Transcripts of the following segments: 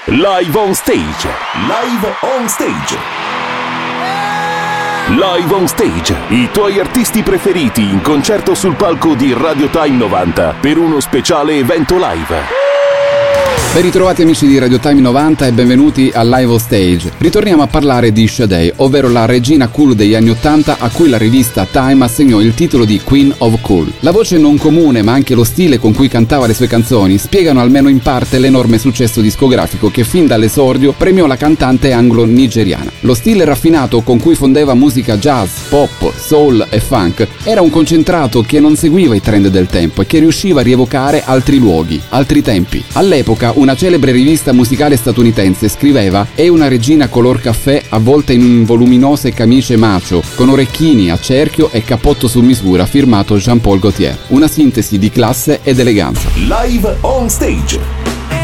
Live on Stage. Live on Stage. Live on Stage, i tuoi artisti preferiti in concerto sul palco di Radio Time 90 per uno speciale evento live. Ben ritrovati amici di Radio Time 90 e benvenuti a Live on Stage. Ritorniamo a parlare di Sade, ovvero la regina cool degli anni 80 a cui la rivista Time assegnò il titolo di Queen of Cool. La voce non comune ma anche lo stile con cui cantava le sue canzoni spiegano almeno in parte l'enorme successo discografico che fin dall'esordio premiò la cantante anglo-nigeriana. Lo stile raffinato con cui fondeva musica jazz, pop, soul e funk era un concentrato che non seguiva i trend del tempo e che riusciva a rievocare altri luoghi, altri tempi. All'epoca una celebre rivista musicale statunitense scriveva: è una regina color caffè avvolta in voluminose camicie macho, con orecchini a cerchio e cappotto su misura firmato Jean-Paul Gaultier. Una sintesi di classe ed eleganza. Live on Stage.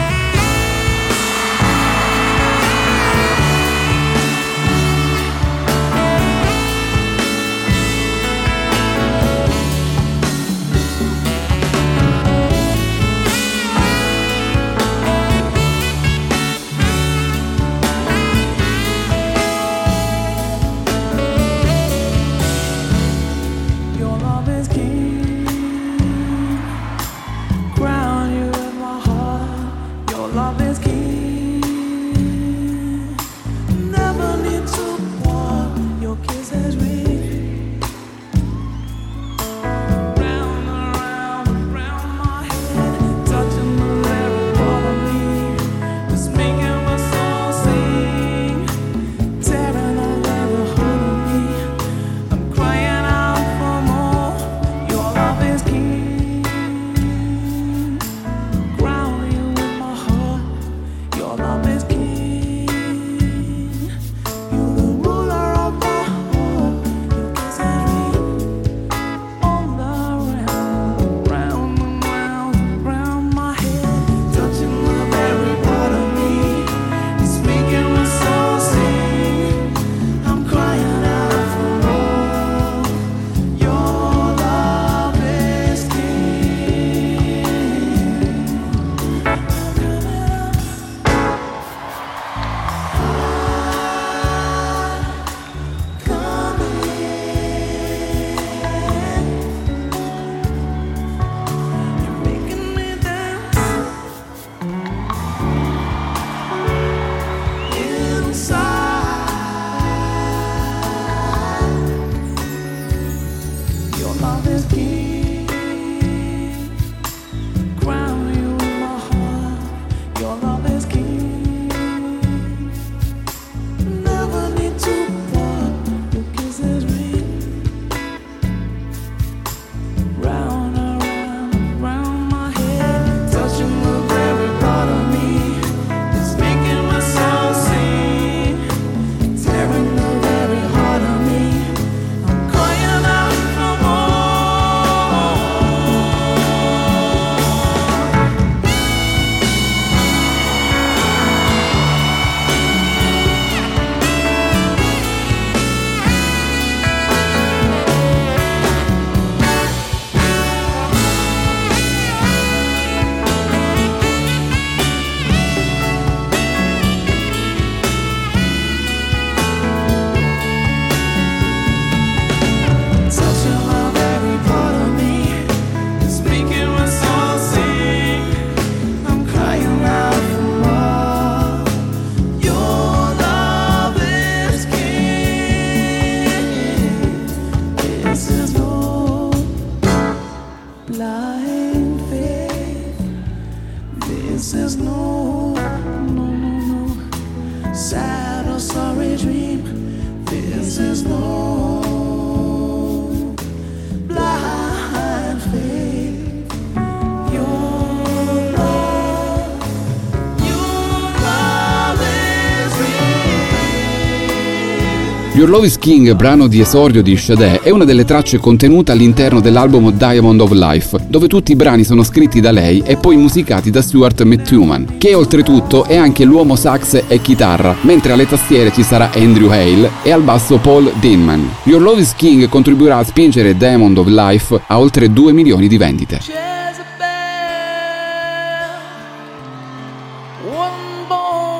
Your Love is King, brano di esordio di Sade, è una delle tracce contenute all'interno dell'album Diamond of Life, dove tutti i brani sono scritti da lei e poi musicati da Stuart McTuman, che oltretutto è anche l'uomo sax e chitarra, mentre alle tastiere ci sarà Andrew Hale e al basso Paul Denman. Your Love is King contribuirà a spingere Diamond of Life a oltre 2 milioni di vendite. One born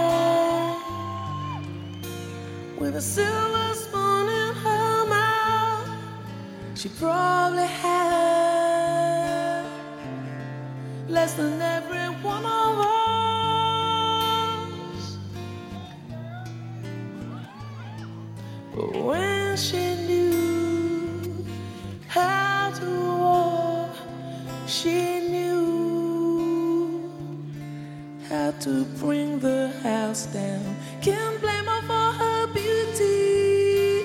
with a silver spoon in her mouth. She probably had less than every one of us. But when she knew how to walk, she knew how to bring the house down. Can't blame her for her beauty.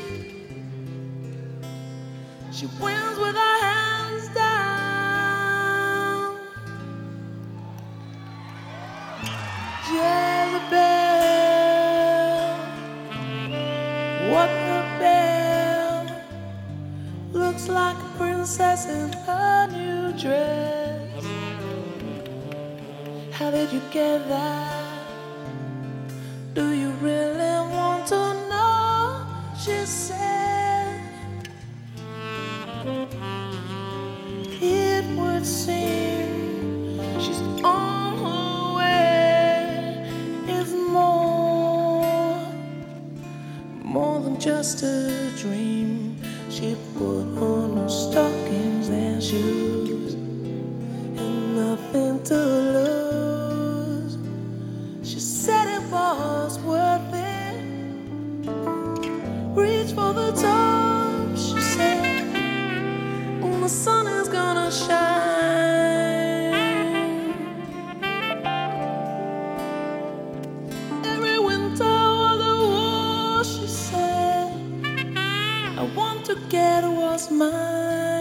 She wins with her hands down. Jezebel, what a belle, looks like a princess in her new dress. How did you get that? Do you really want to know? She said, it would seem she's on her way. It's more than just a dream. She put on her stockings and shoes and nothing to lose. She said it was worth it. Reach for the top, she said, when the sun is gonna shine. Every winter was a war, she said, I want to get what's mine.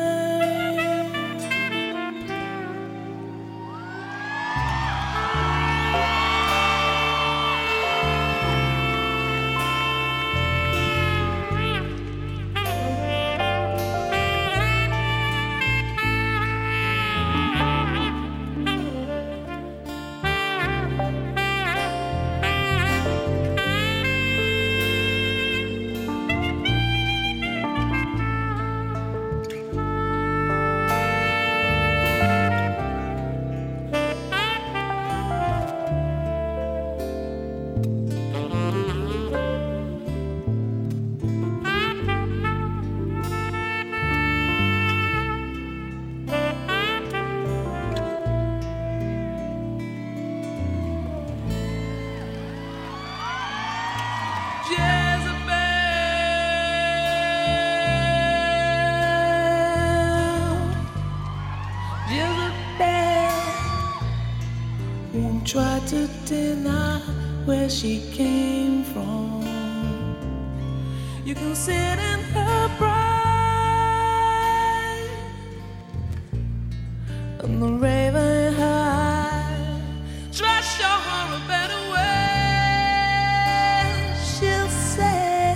Try to deny where she came from. You can see it in her pride and the raven in her eye. Try to show her a better way. She'll say,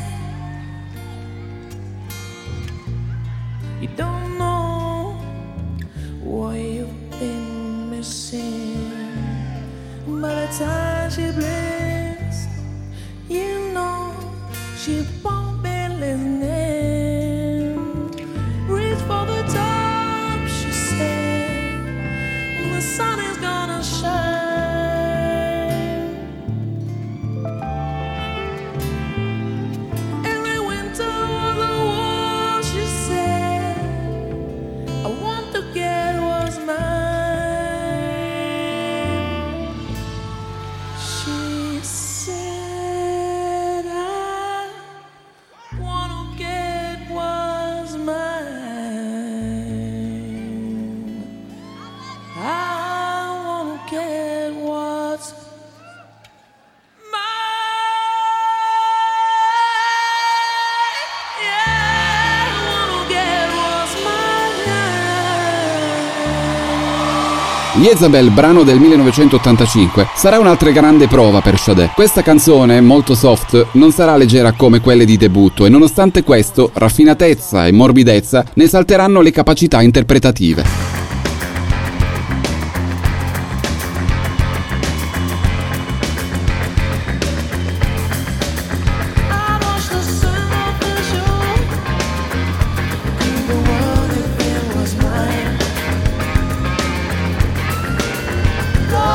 you don't know what you've been missing. By the time she blinks, you know she won't be listening. Reach for the top, she said, when the sun is gonna shine. Every winter was a war, she said, I want to get what's mine. Jezebel, brano del 1985, sarà un'altra grande prova per Sade. Questa canzone, molto soft, non sarà leggera come quelle di debutto e nonostante questo, raffinatezza e morbidezza ne salteranno le capacità interpretative.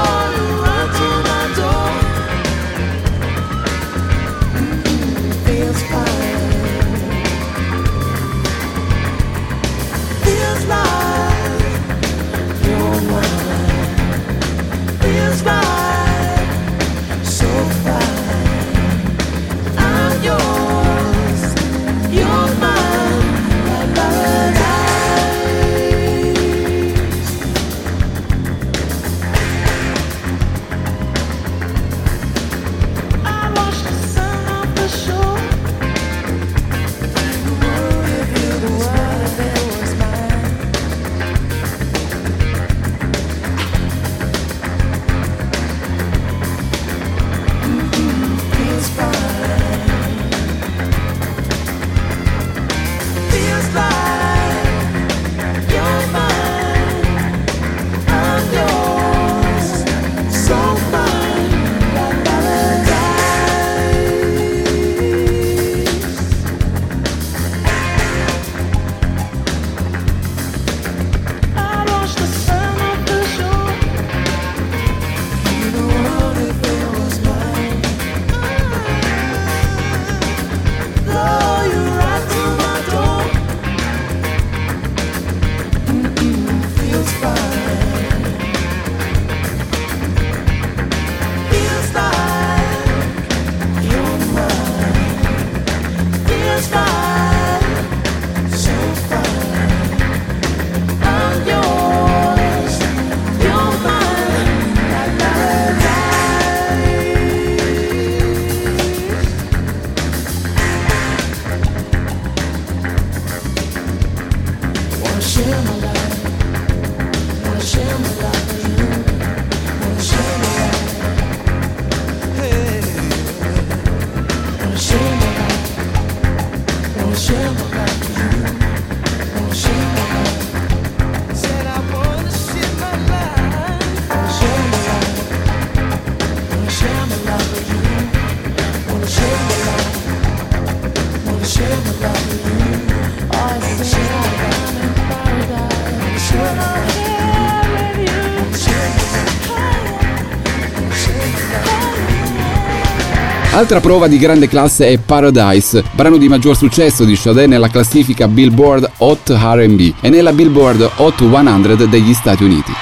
Feels Altra prova di grande classe è Paradise, brano di maggior successo di Sade nella classifica Billboard Hot R&B e nella Billboard Hot 100 degli Stati Uniti.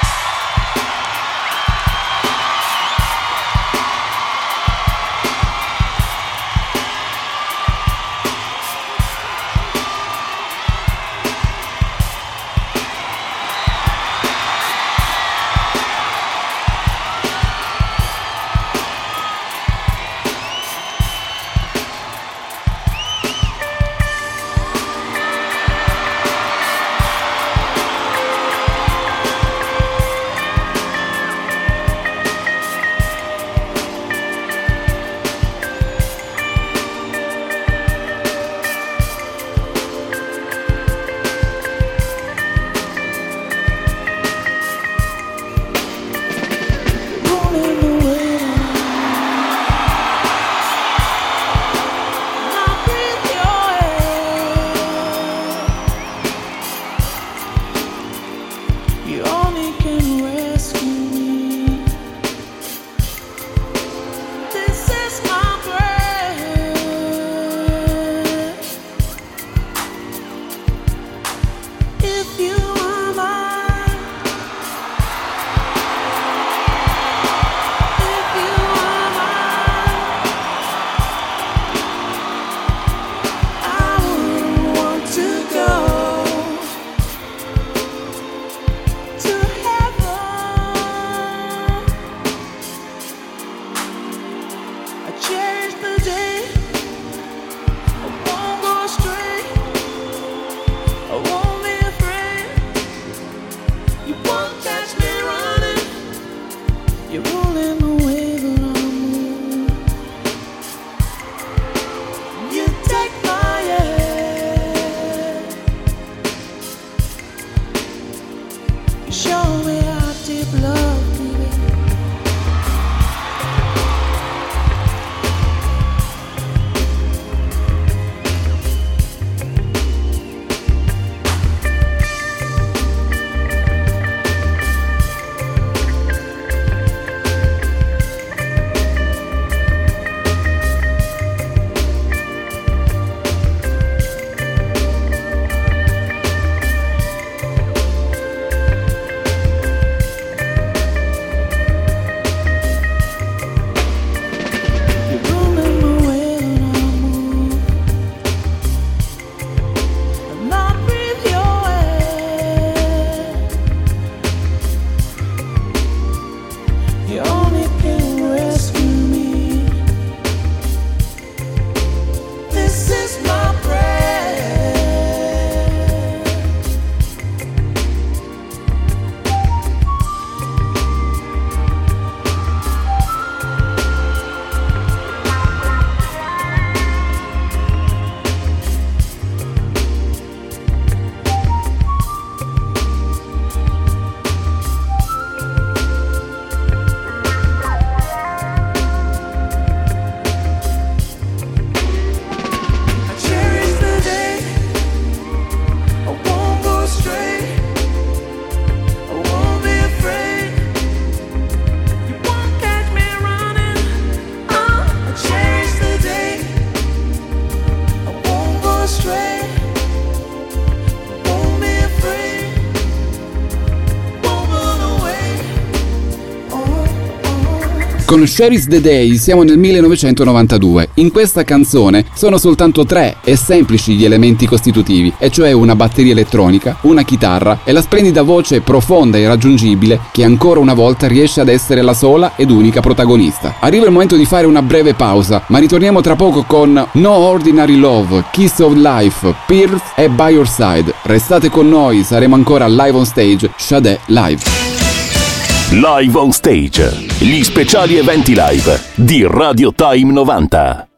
Con Cherish the Day siamo nel 1992. In questa canzone sono soltanto 3 e semplici gli elementi costitutivi, e cioè una batteria elettronica, una chitarra e la splendida voce profonda e irraggiungibile che ancora una volta riesce ad essere la sola ed unica protagonista. Arriva il momento di fare una breve pausa, ma ritorniamo tra poco con No Ordinary Love, Kiss of Life, Pierce e By Your Side. Restate con noi, saremo ancora live on stage, Sade Live. Live on Stage, gli speciali eventi live di Radio Time 90.